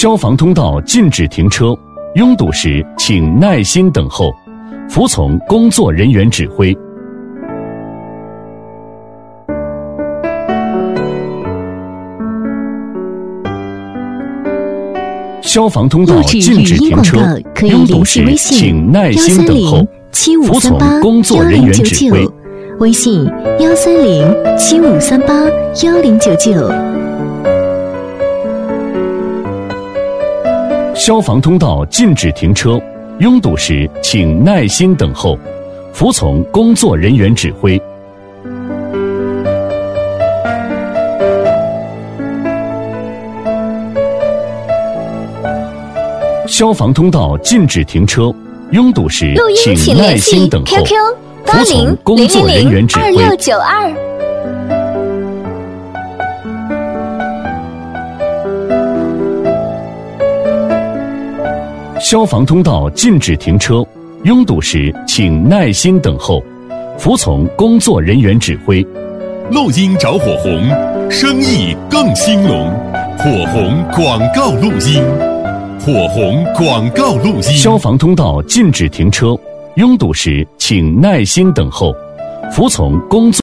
消防通道禁止停车，拥堵时请耐心等候，服从工作人员指挥。消防通道禁止停车，拥堵时请耐心等候，服从工作人员指挥。 微信13075381099。 消防通道禁止停车，拥堵时请耐心等候，服从工作人员指挥。消防通道禁止停车，拥堵时请耐心等候，服从工作人员指挥。消防通道禁止停车，拥堵时请耐心等候，服从工作人员指挥。 录音找火红，生意更兴隆。火红广告录音，火红广告录音。 消防通道禁止停车，拥堵时请耐心等候，服从工作。